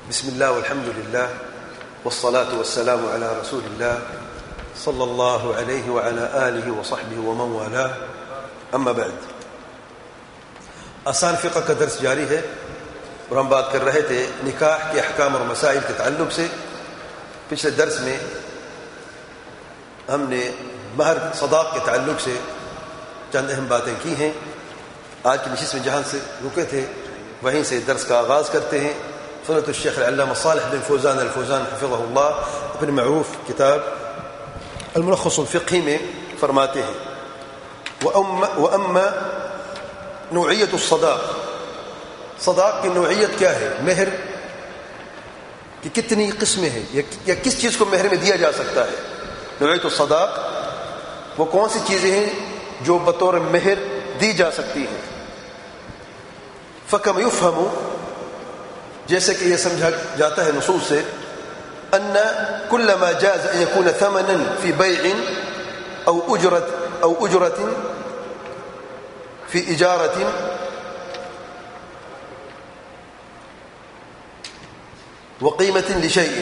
بسم الله والحمد لله والصلاة والسلام على رسول الله صلى الله عليه وعلى آله وصحبه ومن والاه اما بعد. آسان فقہ کا درس جاری ہے اور ہم بات کر رہے تھے نکاح کے احکام اور مسائل کے تعلق سے. پچھلے درس میں ہم نے مہر صداق کے تعلق سے چند اہم باتیں کی ہیں. آج کی نشست میں جہاں سے رکے تھے وہیں سے درس کا آغاز کرتے ہیں. فضیلۃ الشیخ العلامہ صالح بن فوزان الفوزان حفظہ اللہ اپنے معروف کتاب الملخص الفقہی میں فرماتے ہیں وَأَمَّا نوعیت الصداق. صداق کی نوعیت کیا ہے؟ مہر کی کتنی قسمیں ہیں یا کس چیز کو مہر میں دیا جا سکتا ہے. نوعیت الصداق وہ کون سی چیزیں ہیں جو بطور مہر دی جا سکتی ہیں. فَكَمْ يُفْهَمُ جیسے کہ یہ سمجھا جاتا ہے نصوص سے ان كل ما جاز ان يكون ثمنا في بيع او اجرة في اجارة وقيمة لشيء.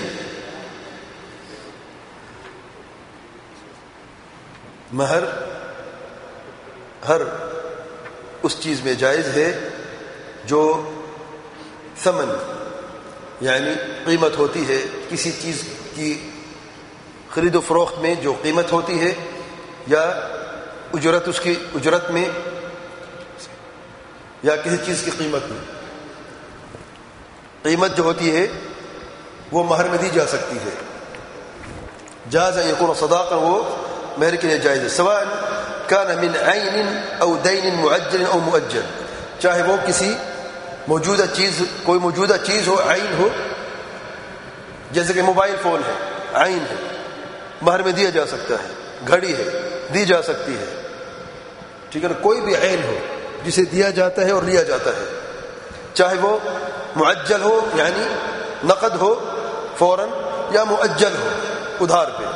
مہر ہر اس چیز میں جائز ہے جو ثمن یعنی قیمت ہوتی ہے، کسی چیز کی خرید و فروخت میں جو قیمت ہوتی ہے، یا اجرت اس کی اجرت میں، یا کسی چیز کی قیمت میں. قیمت جو ہوتی ہے وہ مہر میں دی جا سکتی ہے. جاز ان یکون صداقا وہ مہر کے لیے جائز ہے. سواء کان من عین او دین معجل او مؤجل، چاہے وہ کسی موجودہ چیز کوئی موجودہ چیز ہو، عین ہو، جیسے کہ موبائل فون ہے، عین ہے، مہر میں دیا جا سکتا ہے. گھڑی ہے، دی جا سکتی ہے. ٹھیک ہے نا. کوئی بھی عین ہو جسے دیا جاتا ہے اور لیا جاتا ہے، چاہے وہ معجل ہو یعنی نقد ہو فوراً، یا مؤجل ہو ادھار پہ.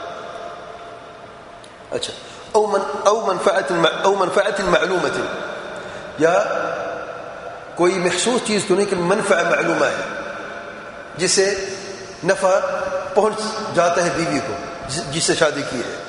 اچھا. او منفعت معلومت، یا کوئی محسوس چیز تو نہیں کہ منفع معلومہ ہے جس سے نفع پہنچ جاتا ہے بیوی کو جس سے شادی کی ہے.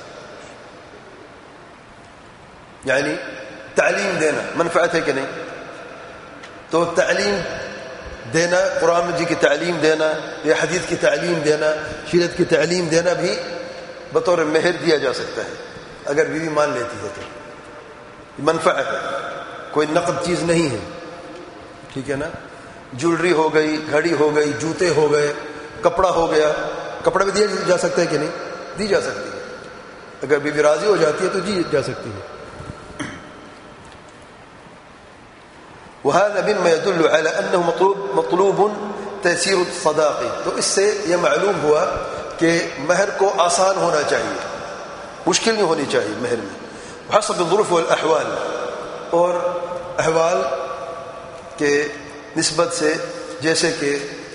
یعنی تعلیم دینا منفعت ہے کہ نہیں؟ تو تعلیم دینا، قرآن مجید کی تعلیم دینا یا حدیث کی تعلیم دینا، شریعت کی تعلیم دینا بھی بطور مہر دیا جا سکتا ہے اگر بیوی مان لیتی ہے تو. منفعت ہے، کوئی نقد چیز نہیں ہے. ٹھیک ہے نا. جولری ہو گئی، گھڑی ہو گئی، جوتے ہو گئے، کپڑا ہو گیا. کپڑا بھی دیا جا سکتا ہے کہ نہیں؟ دی جا سکتی ہے. اگر بیوی راضی ہو جاتی ہے تو دی جا سکتی ہے. وهذا مما يدل على انه مطلوب تيسير الصداق. تو اس سے یہ معلوم ہوا کہ مہر کو آسان ہونا چاہیے، مشکل نہیں ہونی چاہیے مہر میں. حسب الظروف والاحوال، اور احوال کے نسبت سے، جیسے کہ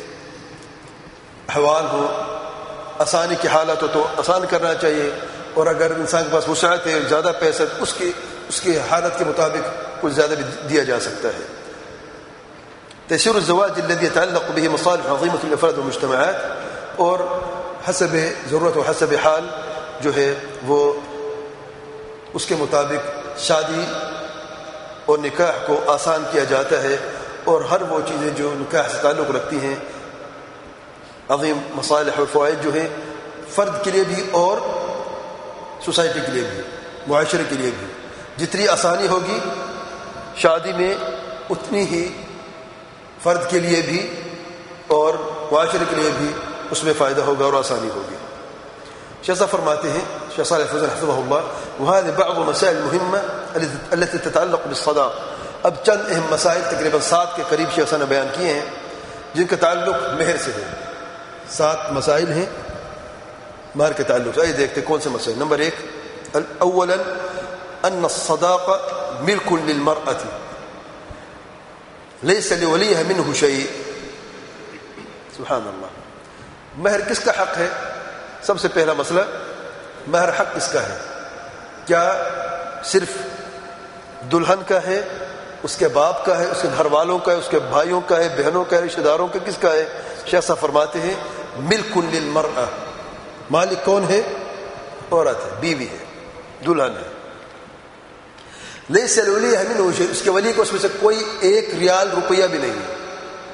احوال ہو، آسانی کی حالت ہو تو آسان کرنا چاہیے، اور اگر انسان کے پاس وسعت ہے، زیادہ پیسہ، اس کی حالت کے مطابق کچھ زیادہ بھی دیا جا سکتا ہے. تيسير الزواج الذي يتعلق به مصالح عظيمة للأفراد والمجتمعات، اور حسب ضرورت و حسب حال جو ہے وہ اس کے مطابق شادی اور نکاح کو آسان کیا جاتا ہے. اور ہر وہ چیزیں جو نکاح سے تعلق رکھتی ہیں، عظیم مصالح اور فوائد جو ہیں فرد کے لیے بھی اور سوسائٹی کے لیے بھی، معاشرے کے لیے بھی، جتنی آسانی ہوگی شادی میں اتنی ہی فرد کے لیے بھی اور معاشرے کے لیے بھی اس میں فائدہ ہوگا اور آسانی ہوگی. شیخ صاحب فرماتے ہیں، شیخ صالح الفوزان حفظہ اللہ، وهذه بعض مسائل المهمة التي تتعلق بالصداق. اب چند اہم مسائل تقریباً 7 کے قریب شیخ صاحب نے بیان کیے ہیں جن کا تعلق مہر سے ہے. 7 مسائل ہیں مہر کے تعلق سے. آئیے دیکھتے کون سے مسائل. نمبر 1، اولا ان الصداق ملک للمرأة ليس لوليها منه شيء. سبحان اللہ. مہر کس کا حق ہے؟ سب سے پہلا مسئلہ، مہر حق کس کا ہے؟ کیا صرف دلہن کا ہے اس کے باپ کا ہے، اس کے گھر والوں کا ہے، اس کے بھائیوں کا ہے، بہنوں کا ہے، رشتہ داروں کا، کس کا ہے؟ شیخ صاحب فرماتے ہیں ملک للمرأة، مالک کون ہے؟ عورت ہے، بیوی ہے، دلہن ہے. لیس لولیہ منہ شیء، اس کے ولی کو اس میں سے کوئی 1 ریال روپیہ بھی نہیں ہے.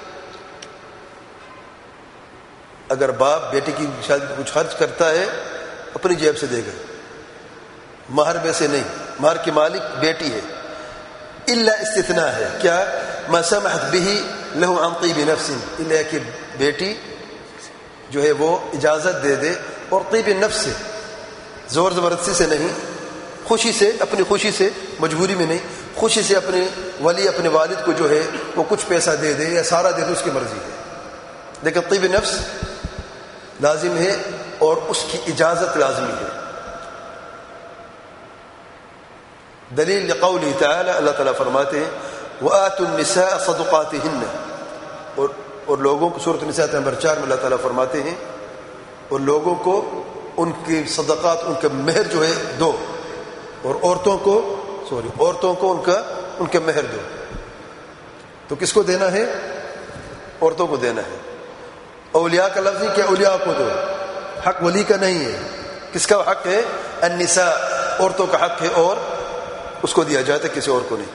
اگر باپ بیٹی کی شادی پر کچھ خرچ کرتا ہے اپنی جیب سے دے گا، مہر میں سے نہیں. مہر کی مالک بیٹی ہے. الا استثناء ہے کیا؟ ما سمحت به له عن طيب نفس، الا کہ بیٹی جو ہے وہ اجازت دے دے، اور طیب نفس سے، زور زبردستی سے نہیں، خوشی سے، اپنی خوشی سے، مجبوری میں نہیں، خوشی سے اپنے ولی اپنے والد کو جو ہے وہ کچھ پیسہ دے دے یا سارا دے دے، اس کی مرضی ہے. لیکن طیب نفس لازم ہے اور اس کی اجازت لازمی ہے. دلیل لقوله تعالی، اللہ تعالیٰ فرماتے ہیں وآتوا النساء صدقاتهن، اور لوگوں کو، سورۃ النساء نمبر 4 میں اللہ تعالیٰ فرماتے ہیں اور لوگوں کو ان کی صدقات، ان کا مہر جو ہے دو، اور عورتوں کو ان کا مہر دو. تو کس کو دینا ہے؟ عورتوں کو دینا ہے. اولیاء کا لفظ نہیں کہ اولیاء کو دو، حق ولی کا نہیں ہے. کس کا حق ہے؟ النساء، عورتوں کا حق ہے، اور اس کو دیا جاتا ہے، کسی اور کو نہیں.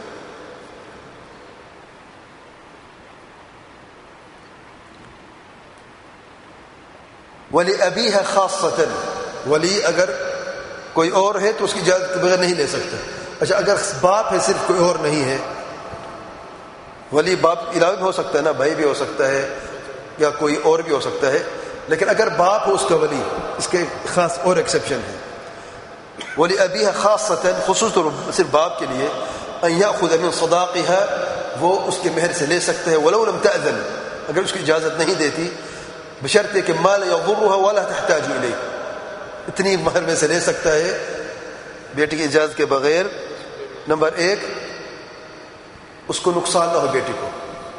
ولی ابیہ خاصۃ، ولی اگر کوئی اور ہے تو اس کی اجازت کے بغیر نہیں لے سکتا. اچھا، اگر باپ ہے صرف، کوئی اور نہیں ہے، ولی باپ کے علاوہ بھی ہو سکتا ہے نا، بھائی بھی ہو سکتا ہے یا کوئی اور بھی ہو سکتا ہے، لیکن اگر باپ ہو اس کا ولی، اس کے خاص اور ایکسیپشن ہے. ولی ابیہ خاصۃ، خصوص طور صرف باپ کے لیے، ان یاخذ من صداقها، وہ اس کے مہر سے لے سکتا ہے، ولو لم تأذن، اگر اس کی اجازت نہیں دیتی، بشرط کہ ما لا يضرها ولا تحتاج الیہ، اتنی مہر میں سے لے سکتا ہے بیٹی کی اجازت کے بغیر. نمبر 1، اس کو نقصان نہ ہو بیٹی کو.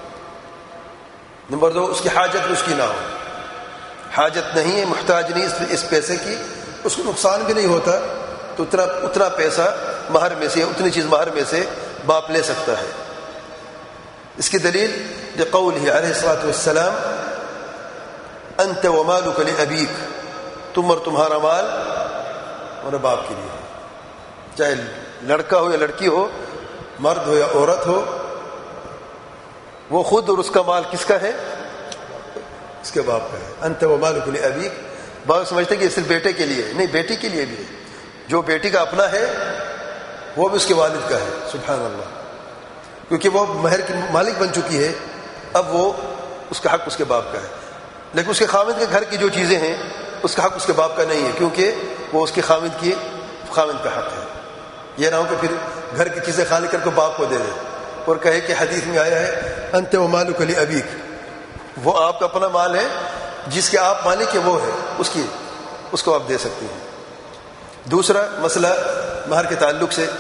نمبر 2، اس کی حاجت اس کی نہ ہو، حاجت نہیں ہے، محتاج نہیں اس پیسے کی، اس کو نقصان بھی نہیں ہوتا، تو اتنا پیسہ مہر میں سے، اتنی چیز مہر میں سے باپ لے سکتا ہے. اس کی دلیل لقولہ علیہ الصلوۃ والسلام انت ومالک لابیک، تم اور تمہارا مال اور باپ کے لیے، چاہے لڑکا ہو یا لڑکی ہو، مرد ہو یا عورت ہو، وہ خود اور اس کا مال کس کا ہے؟ اس کے باپ کا ہے. انت ومالک لابیک، باپ سمجھتے کہ یہ صرف بیٹے کے لیے نہیں، بیٹی کے لیے بھی ہے. جو بیٹی کا اپنا ہے وہ بھی اس کے والد کا ہے. سبحان اللہ، کیونکہ وہ مہر کی مالک بن چکی ہے، اب وہ اس کا حق اس کے باپ کا ہے. لیکن اس کے خاوند کے گھر کی جو چیزیں ہیں اس کا حق اس کے باپ کا نہیں ہے، کیونکہ وہ اس کے خاوند کا حق ہے. یہ نہ ہو کہ پھر گھر کی چیزیں خالی کر کے باپ کو دے دے اور کہے کہ حدیث میں آیا ہے انت ومالک لابیک، وہ آپ کا اپنا مال ہے، جس کے آپ مالک ہے وہ ہے، اس کو آپ دے سکتے ہیں. دوسرا مسئلہ مہر کے تعلق سے،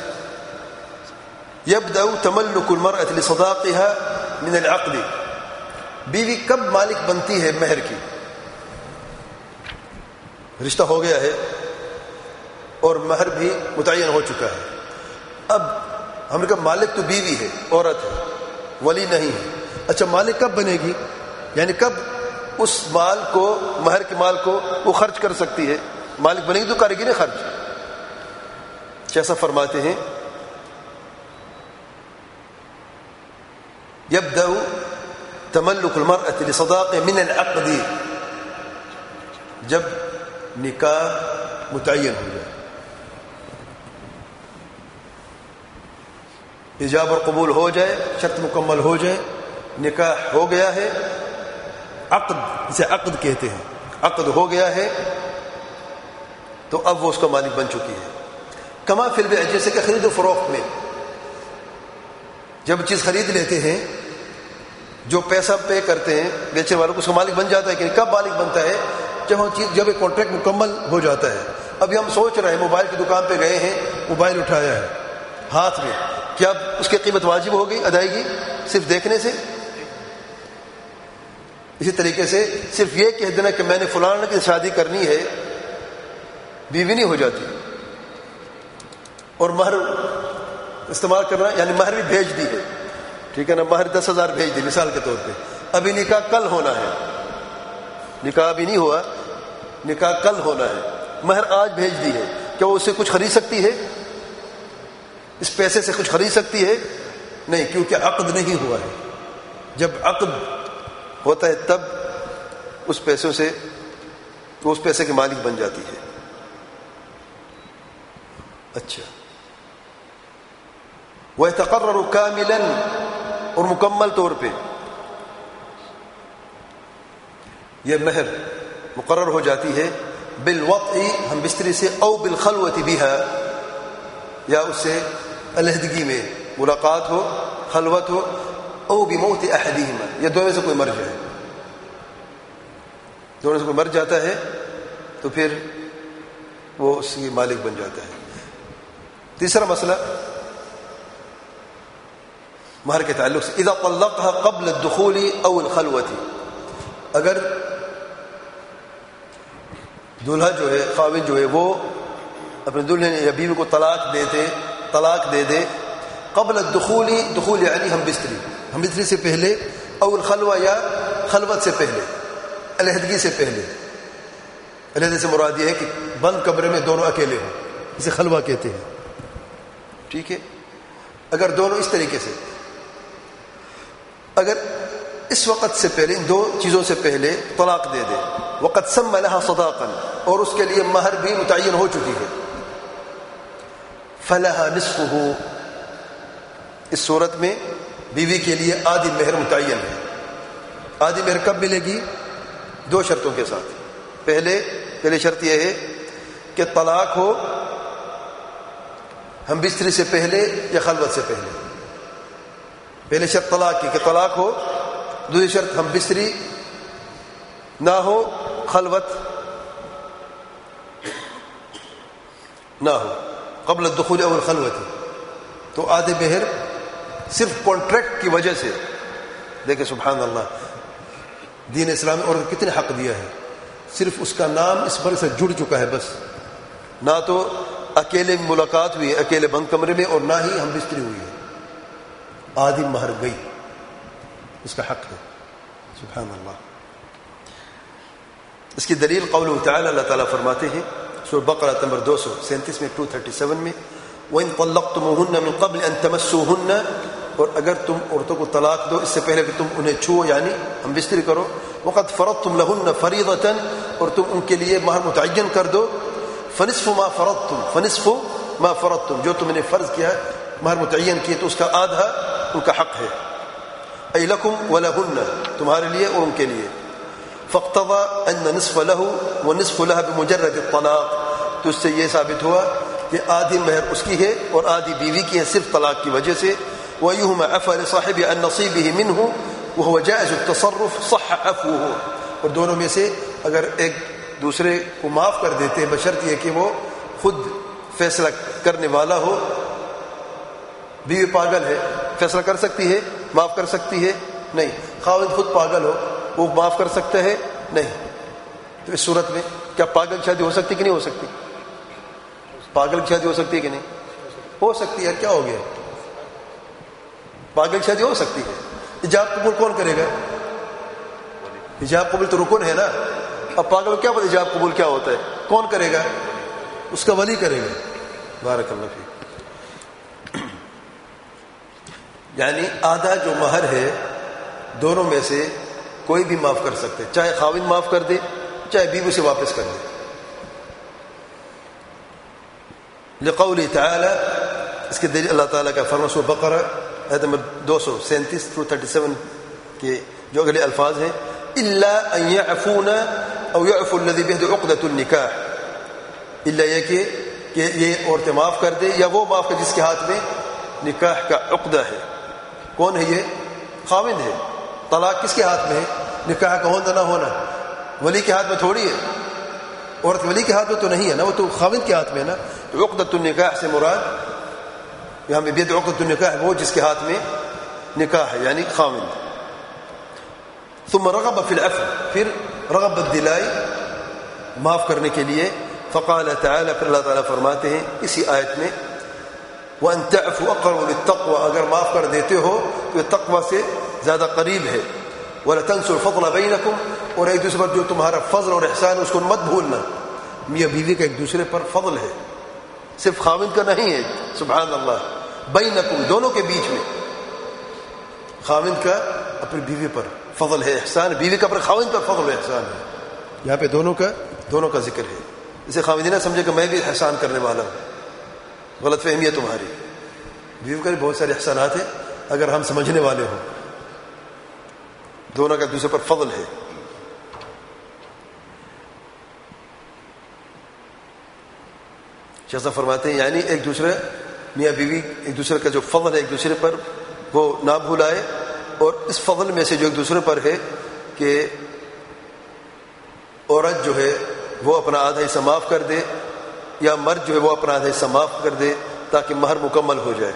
یبدأ تملک المرأة لصداقها من العقد، بیوی کب مالک بنتی ہے مہر کی؟ رشتہ ہو گیا ہے اور مہر بھی متعین ہو چکا ہے. اب ہم نے کہا مالک تو بیوی ہے، عورت ہے، ولی نہیں ہے. اچھا، مالک کب بنے گی؟ یعنی کب اس مال کو، مہر کے مال کو وہ خرچ کر سکتی ہے؟ مالک بنے گی تو کرے گی نا خرچ. جیسا فرماتے ہیں یبدأ تملک المرأة لصداقها من العقد، جب نکاح متعین ہو جائے، ایجاب اور قبول ہو جائے، شرط مکمل ہو جائے، نکاح ہو گیا ہے، عقد جسے عقد کہتے ہیں، عقد ہو گیا ہے، تو اب وہ اس کا مالک بن چکی ہے. کما فی البیع، جیسے کہ خرید و فروخت میں جب چیز خرید لیتے ہیں، جو پیسہ پے کرتے ہیں بیچنے والوں کو، اس کا مالک بن جاتا ہے. کہ کب مالک بنتا ہے؟ جب ایک کانٹریکٹ مکمل ہو جاتا ہے. ابھی ہم سوچ رہے ہیں، موبائل کی دکان پہ گئے ہیں، موبائل اٹھایا ہے ہاتھ میں، کیا اس کی قیمت واجب ہو گئی ادائیگی صرف دیکھنے سے؟ اسی طریقے سے صرف یہ کہہ دینا کہ میں نے فلاں کی شادی کرنی ہے، بیوی نہیں ہو جاتی. اور مہر استعمال کرنا، یعنی مہر بھی بھیج دی ہے، ٹھیک ہے نا, مہر 10,000 بھیج دی مثال کے طور پہ, ابھی نکاح کل ہونا ہے, نکاح ابھی نہیں ہوا, نکاح کل ہونا ہے, مہر آج بھیج دی ہے, کیا وہ اس سے کچھ خرید سکتی ہے؟ اس پیسے سے کچھ خرید سکتی ہے؟ نہیں, کیونکہ عقد نہیں ہوا ہے. جب عقد ہوتا ہے تب اس پیسوں سے وہ اس پیسے کے مالک بن جاتی ہے. اچھا, وَيَتَقَرَّرُ كَامِلًا, اور مکمل طور پہ یہ مہر مقرر ہو جاتی ہے بالوطء, ہم بستری سے, او بالخلوۃ بها, یا اس سے علیحدگی میں ملاقات ہو, خلوت ہو, او بموت احدہما, یا دونوں سے کوئی مر جائے, دونوں سے کوئی مر جاتا ہے تو پھر وہ اس کی مالک بن جاتا ہے. تیسرا مسئلہ مہر کے تعلق سے, اذا طلقها قبل الدخول او الخلوۃ, اگر دولہا جو ہے, خاوند جو ہے, وہ اپنے دلہن یا بیوی کو طلاق دے دے قبل الدخول, دخول یعنی ہم بستری سے پہلے, او الخلوہ, یا خلوت سے پہلے, علیحدگی سے پہلے. علیحدگی سے مراد یہ ہے کہ بند کمرے میں دونوں اکیلے ہوں, اسے خلوہ کہتے ہیں. ٹھیک ہے, اگر دونوں اس طریقے سے, اگر اس وقت سے پہلے, ان دو چیزوں سے پہلے طلاق دے دے, وقد سمى لها صداقا, اور اس کے لیے مہر بھی متعین ہو چکی ہے, فلها نصفه, اس صورت میں بیوی کے لیے آدھی مہر متعین ہے. آدھی مہر کب ملے گی؟ دو شرطوں کے ساتھ. پہلے شرط یہ ہے کہ طلاق ہو ہم بستری سے پہلے یا خلوت سے پہلے. پہلے شرط طلاق کی کہ طلاق ہو, دوسری شرط ہم بستری نہ ہو, خلوت نہ ہو, قبل الدخول او الخلوت. تو آدھے مہر صرف کانٹریکٹ کی وجہ سے, دیکھیں سبحان اللہ, دین اسلام نے عورت کتنے حق دیا ہے, صرف اس کا نام اس پر سے جڑ چکا ہے بس, نہ تو اکیلے ملاقات ہوئی ہے اکیلے بند کمرے میں, اور نہ ہی ہم بستری ہوئی ہے, آدھی مہر گئی, اس کا حق ہے. سبحان اللہ. اس کی دلیل قوله تعالی, اللہ تعالیٰ فرماتے ہیں سورہ بقرہ نمبر 237 میں, 237 میں, وَإِن طَلَّقْتُمُوهُنَّ مِن قَبْلِ أَن تَمَسُّوهُنَّ, اور اگر تم عورتوں کو طلاق دو اس سے پہلے کہ تم انہیں چھو, یعنی ہم بستری کرو, وَقَدْ فَرَضْتُمْ لَهُنَّ فَرِيضَةً, اور تم ان کے لیے مہر متعین کر دو, فَنِصْفُ مَا فَرَضْتُمْ, جو تم نے فرض کیا مہر متعین کیے تو اس کا آدھا ان کا حق ہے. أَيْ لَكُمْ وَلَهُنَّ, تمہارے لیے اور ان کے لیے. فَاقْتَضَى أَنَّ نِصْفَ لَهُ وَنِصْفُ لَهَا بِمُجَرَّدِ الطَّلَاقِ, تو اس سے یہ ثابت ہوا کہ آدھی مہر اس کی ہے اور آدھی بیوی کی ہے صرف طلاق کی وجہ سے. وَأَيُّهُمَا عَفَا لِصَاحِبِهِ عَن نَّصِيبِهِ مِنْهُ وَهُوَ جَائِزُ التَّصَرُّفِ صَحَّ عَفْوُهُ, اور دونوں میں سے اگر ایک دوسرے کو معاف کر دیتے بشرط یہ کہ وہ خود فیصلہ کرنے والا ہو. بیوی پاگل ہے, فیصلہ کر سکتی ہے, معاف کر سکتی ہے؟ نہیں. خاوند خود پاگل ہو, وہ معاف کر سکتا ہے؟ نہیں. تو اس صورت میں کیا پاگل کی شادی ہو سکتی کہ نہیں ہو سکتی؟ پاگل کی شادی ہو سکتی ہے کہ نہیں ہو سکتی؟ یار کیا ہو گیا, پاگل کی شادی ہو سکتی ہے. ایجاب قبول کون کرے گا؟ ایجاب قبول تو رکن ہے نا. اب پاگل کیا پتہ ایجاب قبول کیا ہوتا ہے, کون کرے گا؟ اس کا ولی کرے گا. بارک اللہ فیک. یعنی آدھا جو مہر ہے دونوں میں سے کوئی بھی معاف کر سکتے, چاہے خاوند معاف کر دے چاہے بیوی سے واپس کر دے. لقوله تعالی, اس کے دلیل اللہ تعالیٰ کا فرمان سورہ بقرہ آیت نمبر 237 کے جو اگلے الفاظ ہیں, الا ان يعفون او يعفو الذي بيده عقدة النكاح, الا یہ کہ یہ عورتیں معاف کر دے یا وہ معاف کر جس کے ہاتھ میں نکاح کا عقدہ ہے. کون ہے یہ؟ خاوند ہے. طلاق کس کے ہاتھ میں ہے؟ نکاح کا ہونا نہ ہونا ولی کے ہاتھ میں تھوڑی ہے. عورت ولی کے ہاتھ میں تو نہیں ہے نا, وہ تو خاوند کے ہاتھ میں ہے نا. عقدۃ النکاح سے مراد یہاں پہ بید عقدۃ النکاح وہ جس کے ہاتھ میں نکاح ہے, یعنی خاوند. ثم رغب فی العفو, پھر رغبت دلائی معاف کرنے کے لیے. فقال تعالی, پھر اللہ تعالیٰ فرماتے ہیں اسی آیت میں, وَأَن تَعْفُوا أَقْرَبُ لِلتَّقْوَىٰ، اگر معاف کر دیتے ہو تو یہ تقوی سے زیادہ قریب ہے. وَلَتَنسُوا الْفَضْلَ بَيْنَكُمْ، اور ایک دوسرے پر جو تمہارا فضل اور احسان ہے اس کو مت بھولنا. میاں بیوی کا ایک دوسرے پر فضل ہے، صرف خاوند کا نہیں ہے. سبحان اللہ. بینکم، دونوں کے بیچ میں. خاوند کا اپنی بیوی پر فضل ہے، احسان. بیوی کا اپنے خاوند پر فضل و احسان ہے. یہاں پہ دونوں کا ذکر ہے. اسے خاوند نہ سمجھے کہ میں بھی احسان کرنے والا ہوں. غلط فہمی ہے تمہاری. بیوی کا بھی بہت سارے احسانات ہیں اگر ہم سمجھنے والے ہوں. دونوں کا دوسرے پر فضل ہے. جیسا فرماتے ہیں یعنی ایک دوسرے میاں بیوی ایک دوسرے کا جو فضل ہے ایک دوسرے پر وہ نہ بھولائے. اور اس فضل میں سے جو ایک دوسرے پر ہے کہ عورت جو ہے وہ اپنا آدھا حصہ معاف کر دے، یا مرد جو ہے وہ اپنا آدھا حصہ معاف کر دے تاکہ مہر مکمل ہو جائے.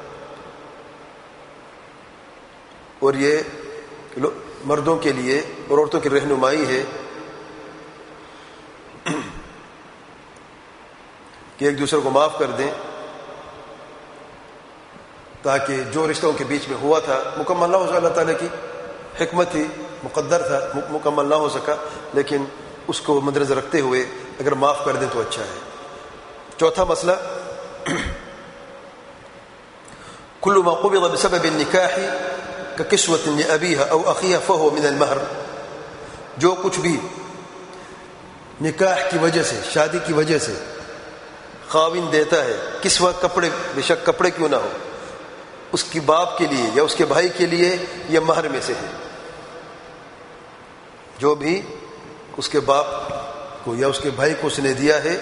اور یہ مردوں کے لیے اور عورتوں کی رہنمائی ہے کہ ایک دوسرے کو معاف کر دیں تاکہ جو رشتوں کے بیچ میں ہوا تھا مکمل نہ ہو سکا. اللہ تعالیٰ کی حکمت تھی، مقدر تھا، مکمل نہ ہو سکا، لیکن اس کو مد نظر رکھتے ہوئے اگر معاف کر دیں تو اچھا ہے. چوتھا مسئلہ، كل ما قبض بسبب النكاح ككسوة لأبيها أو أخيها فهو من المهر. جو کچھ بھی نکاح کی وجہ سے، شادی کی وجہ سے خاوند دیتا ہے، کسوہ کپڑے، بے شک کپڑے کیوں نہ ہو، اس کی باپ کے لیے یا اس کے بھائی کے لیے یہ مہر میں سے ہے. جو بھی اس کے باپ کو یا اس کے بھائی کو اس نے دیا ہے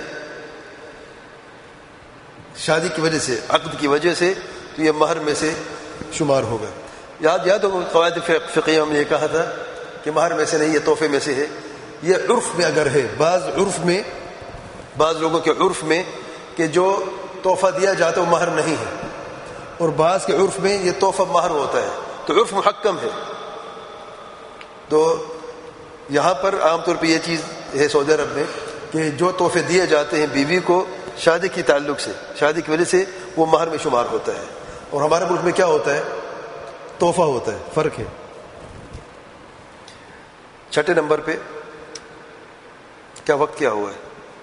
شادی کی وجہ سے، عقد کی وجہ سے، تو یہ مہر میں سے شمار ہوگا. یاد ہو قواعد فقہیہ میں یہ کہا تھا کہ مہر میں سے نہیں، یہ تحفے میں سے ہے. یہ عرف میں اگر ہے، بعض لوگوں کے عرف میں کہ جو تحفہ دیا جاتا ہے وہ مہر نہیں ہے، اور بعض کے عرف میں یہ تحفہ مہر ہوتا ہے، تو عرف محکم ہے. تو یہاں پر عام طور پہ یہ چیز ہے سعودی عرب میں کہ جو تحفے دیے جاتے ہیں بیوی کو شادی کی تعلق سے، شادی کی وجہ سے، وہ مہر میں شمار ہوتا ہے. اور ہمارے ملک میں کیا ہوتا ہے؟ تحفہ ہوتا ہے. فرق ہے. چھٹے نمبر پہ کیا وقت کیا ہوا ہے؟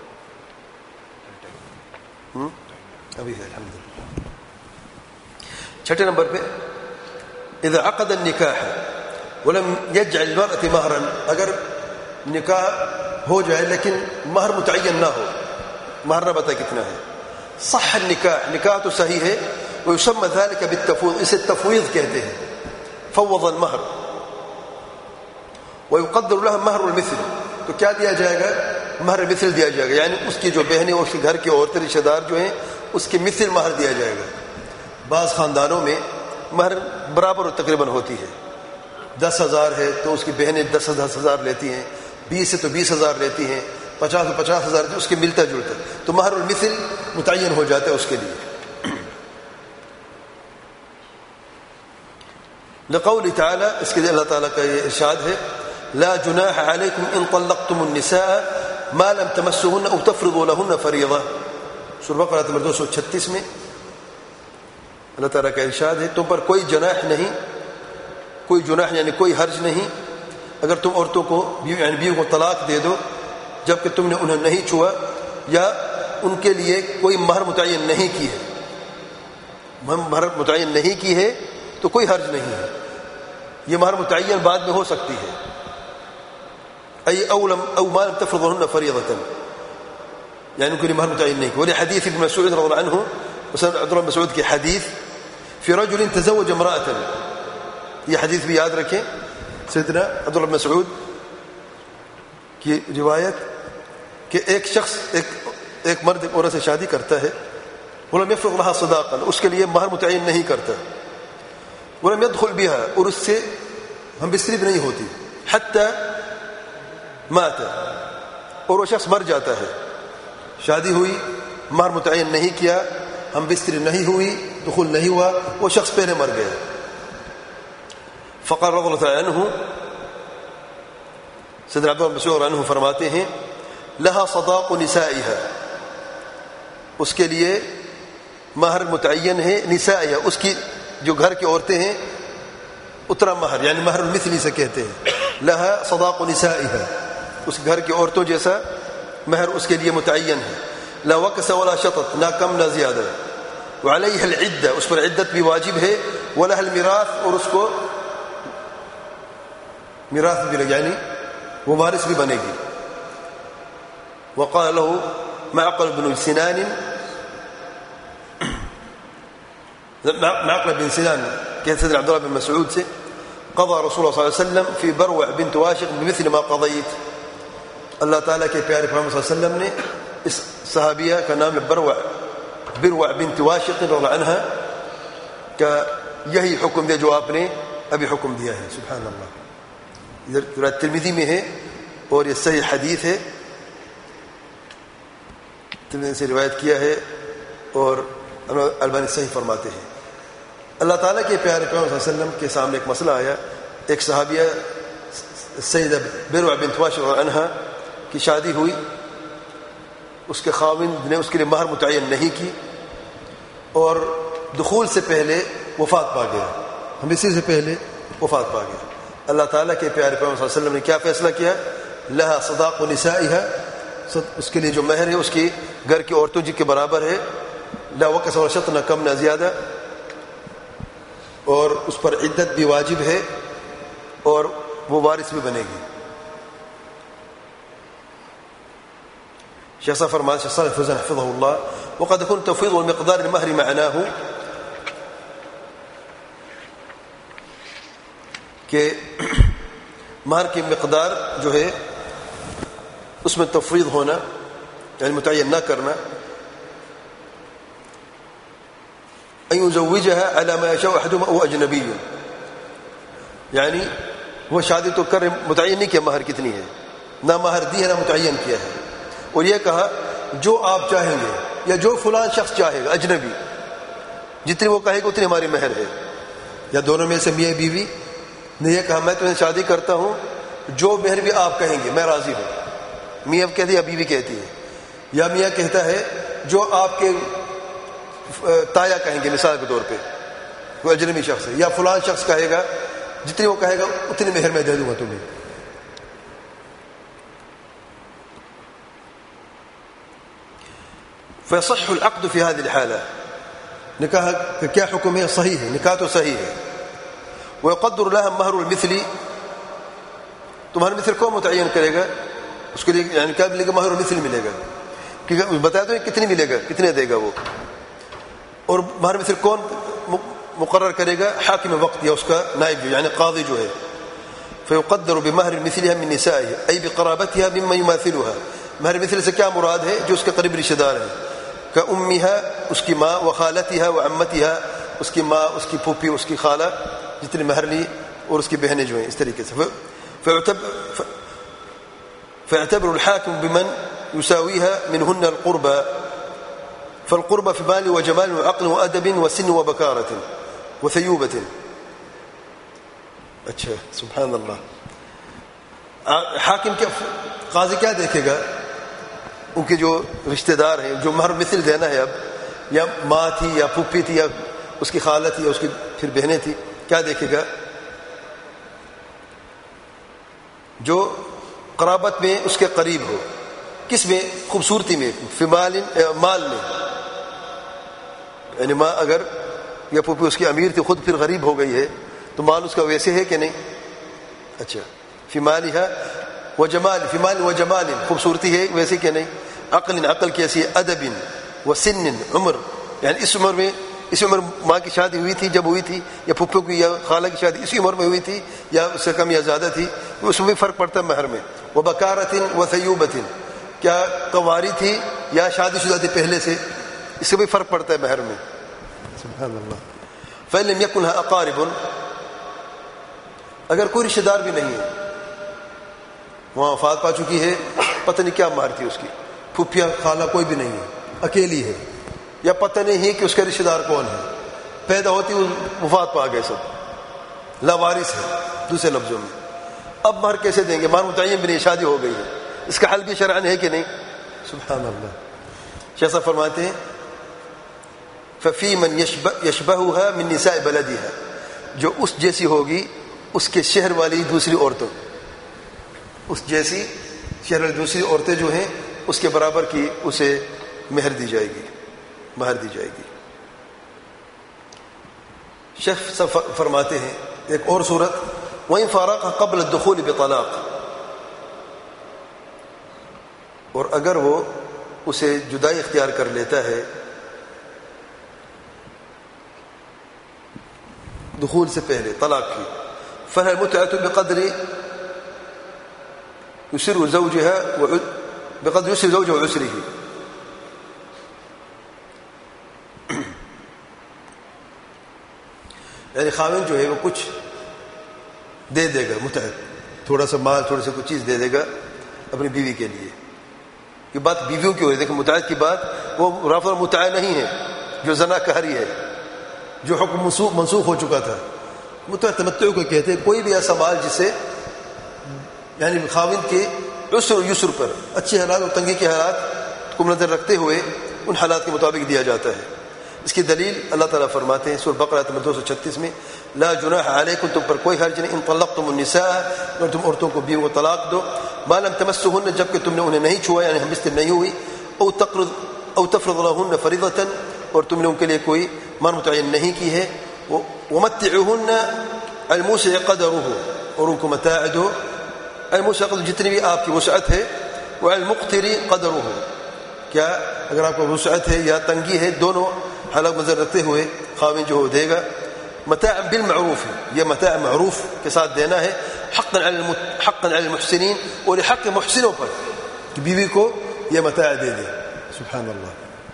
ابھی ہے الحمدللہ. چھٹے نمبر پہ اذا عقد النکاح ولم يجعل المرأة مہرا، اگر نکاح ہو جائے لیکن مہر متعین نہ ہو، مہر نہ بتائے کتنا ہے. صح النکاح، نکاح تو صحیح ہے. ويسمى ذلك بالتفويض، اسے تفویض کہتے ہیں. فوض المہر ويقدر لها مہر المثل، تو کیا دیا جائے گا؟ مہر مثل دیا جائے گا، یعنی اس کی جو بہنیں اور اس کے گھر کی عورتیں رشتہ دار جو ہیں اس کے مثل مہر دیا جائے گا. بعض خاندانوں میں مہر برابر تقریباً ہوتی ہے. 10,000 ہے تو اس کی بہنیں 10,000 لیتی ہیں، 20 ہے تو 20,000 لیتی ہیں، 50 تو 50,000 اس کے ملتا جلتا، تو مہر المثل متعین ہو جاتا ہے اس کے لیے. لقول تعالی، اس کے لیے اللہ تعالیٰ کا یہ ارشاد ہے، لا جناح علیکم ان طلقتم النساء ما لم تمسوهن او تفرضوا لهن فریضہ. سورہ بقرہ نمبر 236 میں اللہ تعالیٰ کا ارشاد ہے، تم پر کوئی جناح نہیں، کوئی جناح یعنی کوئی حرج نہیں اگر تم عورتوں کو یعنی بیوی کو طلاق دے دو جبکہ تم نے انہیں نہیں چھوا یا ان کے لیے کوئی مہر متعین نہیں کی ہے. مہر متعین نہیں کی ہے تو کوئی حرج نہیں ہے. یہ مہر متعین بعد میں ہو سکتی ہے. او ما لم تفرضهن فریضة، یعنی ان کو مہر متعین نہیں کی. ولحدیث ابن مسعود رضی اللہ عنہ، عبد اللہ بن مسعود کی حدیث، فی رجل تزوج امرأة، یہ حدیث بھی یاد رکھیں. سیدنا عبد اللہ بن مسعود کی روایت کہ ایک شخص ایک مرد ایک عورت سے شادی کرتا ہے، ولم يفرض لها صداقا، اس کے لیے مہر متعین نہیں کرتا، ولم يدخل بها، اور اس سے ہم بستری بھی نہیں ہوتی، حتى مات، اور وہ شخص مر جاتا ہے. شادی ہوئی، مہر متعین نہیں کیا، ہم بستری نہیں ہوئی، دخول نہیں ہوا، وہ شخص پہلے مر گیا. فقال رضی اللہ عنہ، سیدنا عبد اللہ بن مسعود عنہ فرماتے ہیں، لها صداق نسائها، اس کے لیے مہر متعین ہے نسائیہ، اس کی جو گھر کی عورتیں ہیں اتنا مہر، یعنی مہر المثلی سے کہتے ہیں، لہا صداق نسائها، اس گھر کی عورتوں جیسا مہر اس کے لیے متعین ہے، لا وکس ولا شطط، نہ کم نہ زیادہ، وعلیہ العدہ، اس پر عدت بھی واجب ہے، ولہ المیراث، اور اس کو میراث بھی لگے، یعنی وہ وارث بھی بنے گی. وقال له معقل بن سنان، معقل بن سنان کہتے ہیں عبداللہ بن مسعود سے، قضى رسول اللہ صلی اللہ علیہ وسلم فی بروع بنت واشق بمثل ما قضیت، اللہ تعالیٰ کے پیارے محمد صلی اللہ علیہ وسلم نے اس صحابیہ کا نام ہے بروع بنت واشق رضی اللہ عنہا کا یہی حکم دیا جو آپ نے ابھی حکم دیا ہے. سبحان اللہ. ادھر ترمذی میں ہے اور یہ صحیح حدیث ہے، ترمذی سے روایت کیا ہے اور البانی صحیح فرماتے ہیں. اللہ تعالیٰ کے پیارے پیغمبر صلی اللہ علیہ وسلم کے سامنے ایک مسئلہ آیا. ایک صحابیہ سیدہ بروع بنت واشق عنہا کی شادی ہوئی، اس کے خاوند نے اس کے لیے مہر متعین نہیں کی اور دخول سے پہلے وفات پا گیا، ہمشی سے پہلے وفات پا گیا. اللہ تعالیٰ کے پیارے پیغمبر صلی اللہ علیہ وسلم نے کیا فیصلہ کیا؟ لہا صداق نسائها، اس کے لیے جو مہر ہے اس کی گھر کی عورتوں جی کے برابر ہے، لا وکس ولا شطط، نہ کم نہ زیادہ، اور اس پر عدت بھی واجب ہے اور وہ وارث بھی بنے گی. شیخ صاحب فرماتے ہیں شیخ فضل حفظہ اللہ، وقد يكون تفويض المقدار المهر معناه کہ مہر کی مقدار جو ہے اس میں تفویض ہونا، یعنی متعین نہ کرنا، ان يزوجها على ما يشاء احدهما او اجنبی، یعنی وہ شادی تو کر متعین نہیں کیا مہر کتنی ہے، نہ مہر دی ہے نہ متعین کیا ہے، اور یہ کہا جو آپ چاہیں گے یا جو فلان شخص چاہے گا اجنبی، جتنی وہ کہے گا اتنی ہماری مہر ہے. یا دونوں میں سے میاں بیوی نے یہ کہا میں تمہیں شادی کرتا ہوں، جو مہر بھی آپ کہیں گے میں راضی ہوں. میاں کہتی ہے یا بیوی کہتی ہے، یا میاں کہتا ہے جو آپ کے تایا کہیں گے، مثال کے طور پہ کوئی اجنبی شخص ہے، یا فلان شخص کہے گا جتنی وہ کہے گا اتنی مہر میں دے دوں گا تمہیں. فيصح العقد في هذه الحالة، نکاح کا کیا حکم ہے؟ صحیح ہے، نکاح تو صحیح ہے. ويقدر لها مہر المثلی، تمہارا مثل کون متعین کرے گا اس کے لیے؟ یعنی کیا ملے گا؟ مہر المثل ملے گا، کیونکہ بتا دو کتنی ملے گا، کتنے دے گا وہ. اور مہر مثل کون مقرر کرے گا؟ حاکم وقت یا اس کا نائب یعنی قاضی جو ہے. فيقدر بمہر مثلها من نسائه اي بقرابتها مما يماثلها. مہر مثل سے کیا مراد ہے؟ جو اس کے قریب رشتہ دار ہیں، كأمها اس کی ماں، وخالتها وعمتها اس کی ماں، اس کی پھوپھی، اس کی خالہ جتنی مہر لی، اور اس کی بہنیں جو ہیں اس طریقے سے. فيعتبر الحاكم بمن يساويها منهن القربى، فالقربى في مال وجمال وعقل وأدب وسن وبكارة وثيوبة. اچھا سبحان اللہ. حاکم کے قاضی کیا دیکھے گا؟ ان کے جو رشتہ دار ہیں، جو مہر مثل دینا ہے، اب یا ماں تھی یا پھوپھی تھی یا اس کی خالہ تھی یا اس کی پھر بہنیں تھی، کیا دیکھے گا؟ جو قرابت میں اس کے قریب ہو. کس میں؟ خوبصورتی میں، فی مال میں. یعنی ماں اگر یا پھوپھی اس کی امیر تھی، خود پھر غریب ہو گئی ہے، تو مال اس کا ویسے ہے کہ نہیں؟ اچھا. فی مالها وجمال، فی مال وجمال، خوبصورتی ہے ویسے کہ نہیں؟ عقل کیسی ہے؟ ادب وسن، عمر، یعنی اس عمر ماں کی شادی ہوئی تھی جب ہوئی تھی، یا پھپھو کی یا خالہ کی شادی اسی عمر میں ہوئی تھی، یا اس سے کم یا زیادہ تھی، اس میں بھی فرق پڑتا ہے مہر میں. وبکارۃ وثیوبۃ، کیا کنواری تھی یا شادی شدہ تھی پہلے سے، اس سے بھی فرق پڑتا ہے مہر میں. سبحان اللہ. فإن لم يكن لها أقارب، اگر کوئی رشتہ دار بھی نہیں ہے، وہاں وفات پا چکی ہے، پتہ نہیں کیا مہر تھی اس کی، پھوپھیاں خالہ کوئی بھی نہیں ہے، اکیلی ہے، یا پتہ نہیں ہے کہ اس کے رشتہ دار کون ہے، پیدا ہوتی وفات پا گئے، سب لاوارث ہے دوسرے لفظوں میں. اب مہر کیسے دیں گے؟ مہر متعین بھی نہیں، شادی ہو گئی ہے، اس کا حل بھی شرعاً ہے کہ نہیں؟ سبحان اللہ. شیخ صاحب فرماتے ہیں ففی من یشبہها من نساء بلدها، جو اس جیسی ہوگی اس کے شہر والی دوسری عورتوں، اس جیسی شہر والی دوسری عورتیں جو ہیں اس کے برابر کی اسے مہر دی جائے گی. شیخ فرماتے ہیں ایک اور صورت، وَإِن فَارَقَهَا قَبْلَ الدُّخُولِ بِطَلَاقٍ، اور اگر وہ اسے جدائی اختیار کر لیتا ہے دخول سے پہلے، طلاق کی، فَلَا الْمُتْعَةُ بِقَدْرِ يُسِرُ زَوْجِهَا وَعُسْرِهِ، یعنی خاوند جو ہے وہ کچھ دے دے گا، متعہ، تھوڑا سا مال، تھوڑا سا کچھ چیز دے دے گا اپنی بیوی کے لیے. یہ بات بیویوں کی ہو رہی ہے، دیکھیں متعہد کی بات وہ رافع متعہ نہیں ہے جو زنا قہری ہے، جو حکم منسوخ ہو چکا تھا. متعہ تمتع کو کہتے ہیں کوئی بھی ایسا مال جسے یعنی خاوند کے عسر و یسر پر، اچھے حالات اور تنگی کے حالات کو نظر رکھتے ہوئے ان حالات کے مطابق دیا جاتا ہے. اس کی دلیل اللہ تعالیٰ فرماتے ہیں سورہ بقرہ 236 میں، لا جناح علیکم، تم پر کوئی حرج نہیں، ان طلقتم النساء، اور تم عورتوں کو بیوی کو طلاق دو، ما لم تمسہن، جبکہ تم نے انہیں نہیں چھوا، یعنی ہم بستر نہیں ہوئی، او تفرض لہن فریضۃ، اور تم نے ان کے لیے کوئی مہر متعین نہیں کی ہے، ومتعہن الموسع قدرہ، اور ان کو متاع دو، الموسع قدر جتنی بھی آپ کی وسعت ہے، والمقتر قدرہ، کیا اگر آپ کو وسعت ہے یا تنگی ہے، دونوں حالات نظر رکھتے ہوئے خاوند جو دے گا. متاع بالمعروف، یہ متاع معروف کے ساتھ دینا ہے، حقا علی المحسنین، اور حق محسنوں پر کہ بیوی کو یہ متاع دے دے. سبحان اللہ.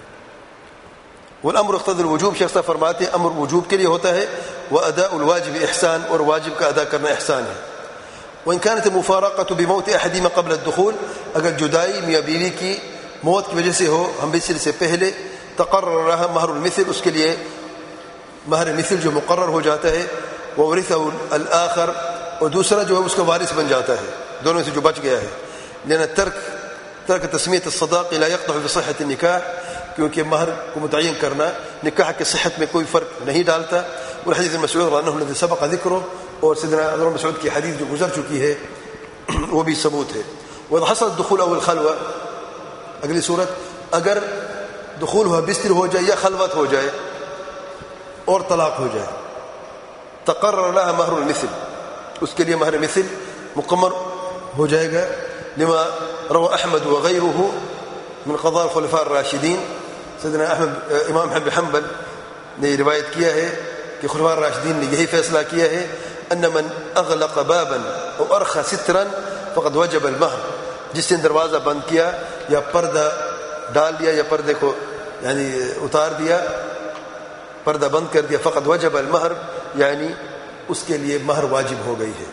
والامر اقتضى الوجوب، شیخ صاحب فرماتے ہیں امر وجوب کے لیے ہوتا ہے، واداء الواجب احسان، اور واجب کا ادا کرنا احسان ہے. وان كانت المفارقه بموت احدهما قبل الدخول، اگر جدائی میاں بیوی کی موت کی وجہ سے ہو ہم بستر سے پہلے، تقرر رہا مہر المثل، اس کے لیے مہر مثل جو مقرر ہو جاتا ہے، وورثه الاخر، اور دوسرا جو ہے اس کا وارث بن جاتا ہے دونوں سے جو بچ گیا ہے. لأن ترک تسمیت الصداق لا يقطع بصحة النکاح، کیونکہ مہر کو متعین کرنا نکاح کی صحت میں کوئی فرق نہیں ڈالتا. اور حدیث مسعود رضی اللہ عنہ الذي سبق ذکره، اور سیدنا عمر مسعود کی حدیث جو گزر چکی ہے وہ بھی ثبوت ہے. وإذا حصل الدخول او الخلوة، اگلی صورت اگر دخول ہوا بستر ہو جائے یا خلوت ہو جائے اور طلاق ہو جائے، تقرر لها مہر المثل، اس کے لیے مہر مثل مقرر ہو جائے گا. لما روى احمد وغيره من قضاء الخلفاء الراشدین، سیدنا امام احمد بن حنبل نے روایت کیا ہے کہ خلفاء الراشدین نے یہی فیصلہ کیا ہے، ان من اغلق بابا او ارخى سترا فقد وجب المہر، جس نے دروازہ بند کیا یا پردہ ڈال دیا یا پردے کو یعنی اتار دیا، پردہ بند کر دیا، فقد وجب المہر، یعنی اس کے لیے مہر واجب ہو گئی ہے.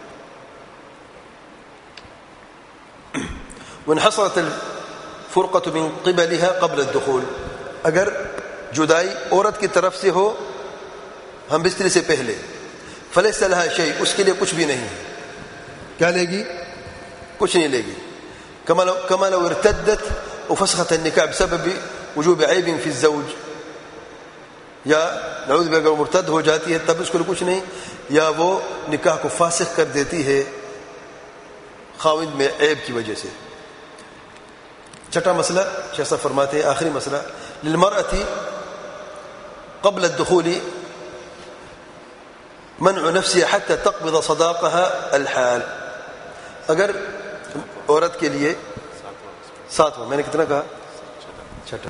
وانحصرت الفرقة من قبلها قبل الدخول، اگر جدائی عورت کی طرف سے ہو ہم بستر سے پہلے، فلیس لها شیء، اس کے لیے کچھ بھی نہیں ہے. کیا لے گی؟ کچھ نہیں لے گی. كما لو ارتدت وفسخت النکاح بسبب وجوب عیب فی الزوج، یا نعوذ باللہ اگر مرتد ہو جاتی ہے تب اس کو کچھ نہیں، یا وہ نکاح کو فاسخ کر دیتی ہے خاوند میں عیب کی وجہ سے. چھٹا مسئلہ شیخ صاحب فرماتے ہیں آخری مسئلہ، للمرأة قبل الدخول منع نفسها حتى تقبض صداقها الحال، اگر عورت کے لیے ساتواں، میں نے کتنا کہا؟ چھٹا،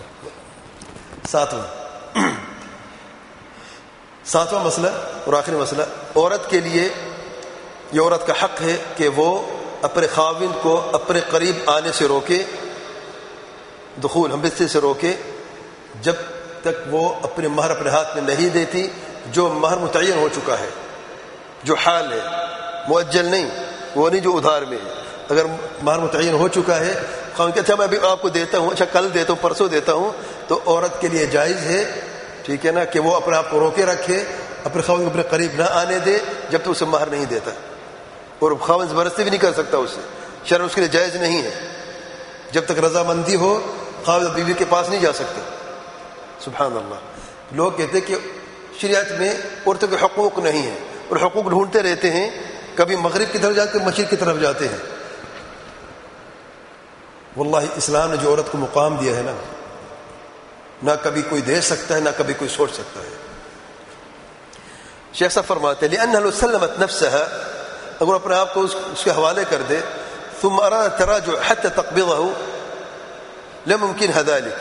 ساتواں مسئلہ اور آخری مسئلہ، عورت کے لیے یہ عورت کا حق ہے کہ وہ اپنے خاوند کو اپنے قریب آنے سے روکے، دخول ہم بستر سے روکے، جب تک وہ اپنے مہر اپنے ہاتھ میں نہیں دیتی، جو مہر متعین ہو چکا ہے، جو حال ہے، مؤجل نہیں، وہ نہیں جو ادھار میں ہے. اگر مہر متعین ہو چکا ہے، خاوند کہتا ہے میں ابھی آپ کو دیتا ہوں، اچھا کل دیتا ہوں، پرسوں دیتا ہوں، تو عورت کے لیے جائز ہے، ٹھیک ہے نا، کہ وہ اپنے آپ کو روکے رکھے، اپنے خاوند کو اپنے قریب نہ آنے دے جب تک اسے مہر نہیں دیتا، اور خاوند زبردستی بھی نہیں کر سکتا، اس سے شرع اس کے لیے جائز نہیں ہے. جب تک رضامندی ہو خاوند بیوی کے پاس نہیں جا سکتے. سبحان اللہ. لوگ کہتے ہیں کہ شریعت میں عورتوں کے حقوق نہیں ہیں اور حقوق ڈھونڈتے رہتے ہیں، کبھی مغرب کی طرف جاتے ہیں، مشرق کی طرف جاتے ہیں. واللہ اسلام نے جو عورت کو مقام دیا ہے نا، نہ کبھی کوئی دے سکتا ہے نہ کبھی کوئی سوچ سکتا ہے. شیخ صاحب فرماتے ہیں لأنها لو سلمت نفسها، اگر اپنے آپ کو اس کے حوالے کر دے، ثم اراد التراجع حتى تقبضه لم يمكنها ذلك،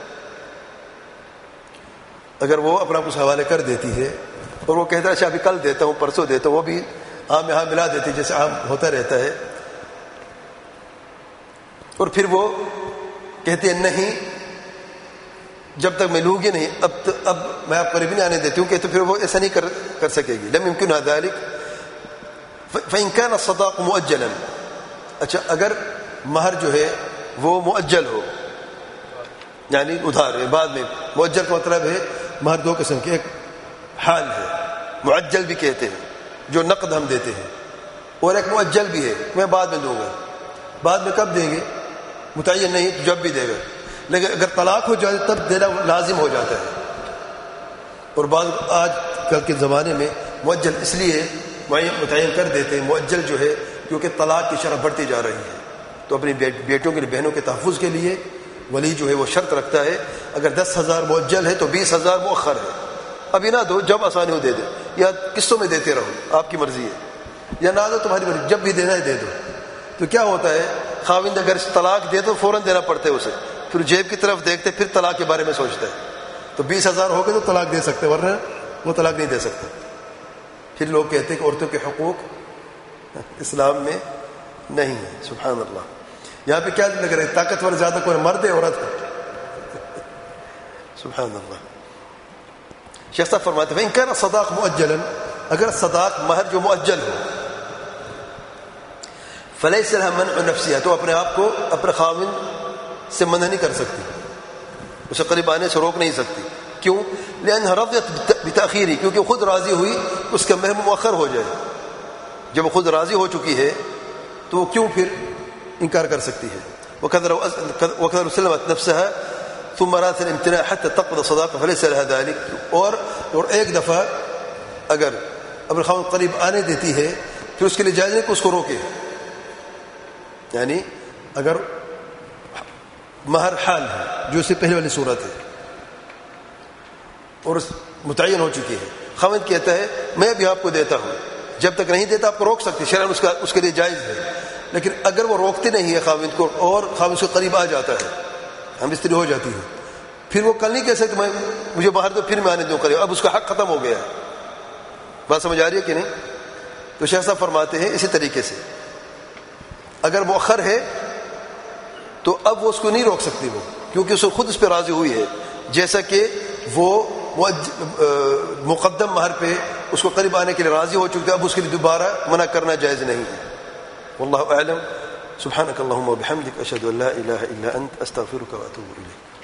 اگر وہ اپنا آپ اس حوالے کر دیتی ہے اور وہ کہتا ہے اچھا ابھی کل دیتا ہوں پرسوں دیتا ہوں، وہ بھی عام یہاں ملا دیتی جیسے عام ہوتا رہتا ہے، اور پھر وہ کہتے ہیں نہیں جب تک میں لوں گی نہیں، اب میں آپ قریب نہیں آنے دیتی ہوں، کہ تو پھر وہ ایسا نہیں کر سکے گی. لم يمكنها ذلك فإن كان الصداق مؤجلا، اچھا اگر مہر جو ہے وہ مؤجل ہو، یعنی ادھار ہے بعد میں. مؤجل کا مطلب ہے مہر دو قسم کے، ایک حال ہے معجل بھی کہتے ہیں جو نقد ہم دیتے ہیں، اور ایک مؤجل بھی ہے میں بعد میں دوں گا. بعد میں کب دیں گے متعین نہیں، جب بھی دے گا. لیکن اگر طلاق ہو جائے تب دینا لازم ہو جاتا ہے. اور بعض آج کل کے زمانے میں مؤجل اس لیے متعین کر دیتے ہیں، مؤجل جو ہے کیونکہ طلاق کی شرح بڑھتی جا رہی ہے، تو اپنی بیٹوں کے بہنوں کے تحفظ کے لیے ولی جو ہے وہ شرط رکھتا ہے اگر 10,000 مؤجل ہے تو 20,000 مؤخر ہے. ابھی نہ دو، جب آسانی ہو دے دے، یا قسطوں میں دیتے رہو آپ کی مرضی ہے، یا نہ دو تمہاری مرضی، جب بھی دینا ہے دے دو. تو کیا ہوتا ہے خاوند اگر طلاق دے تو فوراً دینا پڑتا ہے اسے، پھر جیب کی طرف دیکھتے پھر طلاق کے بارے میں سوچتا ہے. تو 20,000 ہو گئے تو طلاق دے سکتے، ورنہ وہ طلاق نہیں دے سکتا. پھر لوگ کہتے ہیں کہ عورتوں کے حقوق اسلام میں نہیں ہے. سبحان اللہ. یہاں پہ کیا لگ رہا ہے طاقتور زیادہ کوئی مرد ہے عورت ہے؟ سبحان اللہ. شیخ صاحب فرماتے ہیں ان کان الصداق مؤجلا، اگر صداق مہر جو مؤجل ہو، فلیس لها منع نفسها، تو اپنے آپ کو اپنے خاوند سے منع نہیں کر سکتی، اسے قریب آنے سے روک نہیں سکتی. کیوں؟ لأنها رضيت بتأخيره، کیونکہ خود راضی ہوئی اس کا مہر مؤخر ہو جائے. جب وہ خود راضی ہو چکی ہے تو وہ کیوں پھر انکار کر سکتی ہے. وكذا سلمت نفسها ثم رأت الامتناع حتى تقبض صداقه فليس لها ذلك. اور ایک دفعہ اگر اپنے خاوند قریب آنے دیتی ہے پھر اس کے لیے جائز نہیں کہ اس کو روکے. یعنی اگر مہر حال ہے جو اس سے پہلے والی صورت ہے اور متعین ہو چکی ہے، خاوند کہتا ہے میں بھی آپ کو دیتا ہوں، جب تک نہیں دیتا آپ کو روک سکتے، شرعاً اس کے لیے جائز ہے. لیکن اگر وہ روکتے نہیں ہے خاوند کو اور خاوند سے قریب آ جاتا ہے، ہم استری ہو جاتی ہے، پھر وہ کل نہیں کہہ سکتے مجھے باہر دو پھر میں آنے دوں قریب، اب اس کا حق ختم ہو گیا ہے. بات سمجھ آ رہی ہے کہ نہیں؟ تو شیخ صاحب فرماتے ہیں اسی طریقے سے اگر مؤخر ہے تو اب وہ اس کو نہیں روک سکتی، وہ کیونکہ اس خود اس پہ راضی ہوئی ہے، جیسا کہ وہ مقدم مہر پہ اس کو قریب آنے کے لیے راضی ہو چکے، اب اس کے لیے دوبارہ منع کرنا جائز نہیں ہے. واللہ اعلم. سبحانک اللہم وبحمدک اشہد ان لا الہ الا انت استغفرک واتوب الیک.